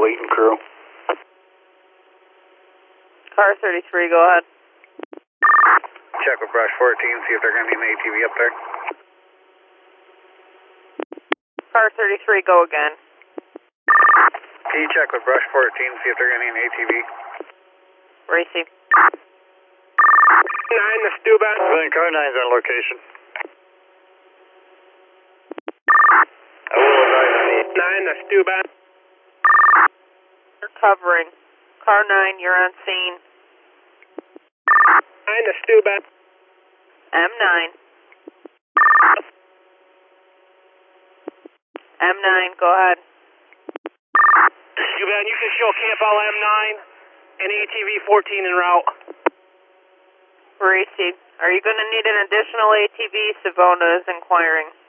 Fleet and crew. Car 33, go ahead. Check with Brush 14, see if they're going to need an ATV up there. Car 33, go again. Can you check with Brush 14, see if they're going to need an ATV? Racy. 9, the Stuba. Civilian car 9's on location. I will advise on the 9, the Stuba. You're covering. Car 9, you're on scene. 9, the Stuba. M9. M9, go ahead. Stuba, you can show Camp L M9 and ATV 14 en route. Racy. Are you going to need an additional ATV? Savona is inquiring.